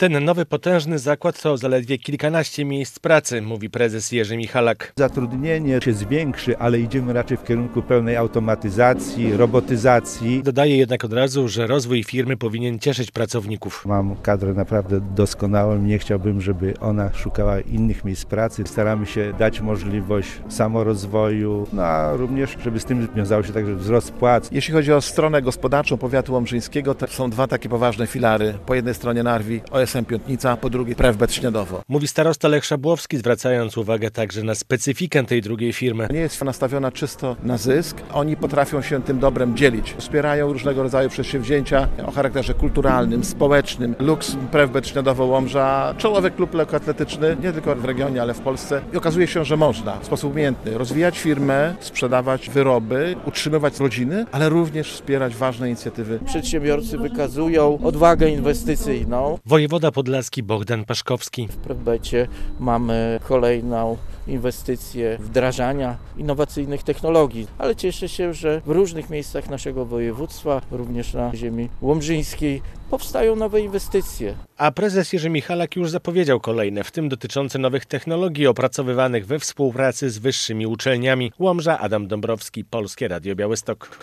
Ten nowy potężny zakład to zaledwie kilkanaście miejsc pracy, mówi prezes Jerzy Michalak. Zatrudnienie się zwiększy, ale idziemy raczej w kierunku pełnej automatyzacji, robotyzacji. Dodaje jednak od razu, że rozwój firmy powinien cieszyć pracowników. Mam kadrę naprawdę doskonałą, nie chciałbym, żeby ona szukała innych miejsc pracy. Staramy się dać możliwość samorozwoju, a również, żeby z tym wiązało się także wzrost płac. Jeśli chodzi o stronę gospodarczą powiatu łomżyńskiego, to są dwa takie poważne filary. Po jednej stronie Narwi, OSM Piątnica, po drugiej Prewbet Śniadowo. Mówi starosta Lech Szabłowski, zwracając uwagę także na specyfikę tej drugiej firmy. Nie jest nastawiona czysto na zysk. Oni potrafią się tym dobrem dzielić. Wspierają różnego rodzaju przedsięwzięcia o charakterze kulturalnym, społecznym. Lux Prewbet Śniadowo Łomża, czołowy klub lekkoatletyczny, nie tylko w regionie, ale w Polsce. I okazuje się, że można w sposób umiejętny rozwijać firmę, sprzedawać wyroby, utrzymywać rodziny, ale również wspierać ważne inicjatywy. Przedsiębiorcy wykazują odwagę inwestycyjną. Wojewoda podlaski Bogdan Paszkowski. W Prewbecie mamy kolejną inwestycję wdrażania innowacyjnych technologii, ale cieszę się, że w różnych miejscach naszego województwa, również na ziemi łomżyńskiej, powstają nowe inwestycje. A prezes Jerzy Michalak już zapowiedział kolejne, w tym dotyczące nowych technologii opracowywanych we współpracy z wyższymi uczelniami. Łomża, Adam Dąbrowski, Polskie Radio Białystok.